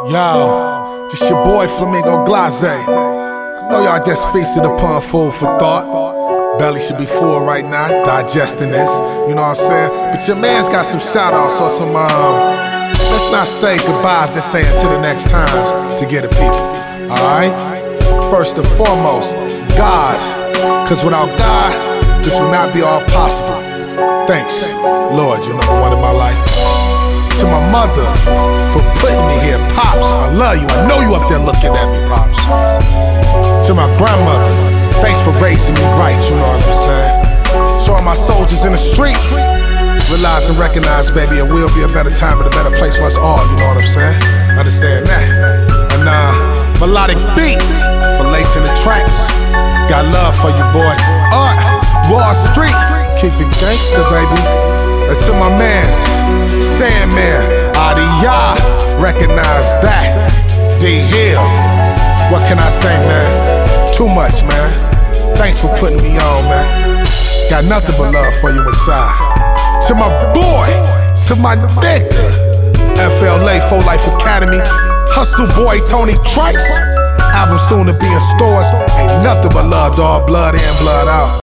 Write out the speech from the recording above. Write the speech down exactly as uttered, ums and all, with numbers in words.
Yo, this your boy Flamingo Glaze. I know y'all just feasted upon food for thought. Belly should be full right now, digesting this, you know what I'm saying? But your man's got some shout-outs or some, um, let's not say goodbyes, just say until the next times to get the people, alright? First and foremost, God, cause without God, this would not be all possible. Thanks, Lord, you're number one in my life. To my mother for putting me here, Pops, I love you, I know you up there looking at me, Pops. To my grandmother, thanks for raising me right, you know what I'm saying? To all my soldiers in the street, realize and recognize, baby, it will be a better time and a better place for us all, you know what I'm saying? Understand that. And uh, melodic beats for lacing the tracks. Got love for you, boy. Art, Wall Street, keep it gangster, baby. And to my mans, Sandman, Adia, recognize that. D-Hill, what can I say, man? Too much, man. Thanks for putting me on, man. Got nothing but love for you inside. To my boy, to my nigga, F L A For Life Academy, Hustle Boy Tony Trice. Album soon to be in stores. Ain't nothing but love, dog. Blood in, blood out.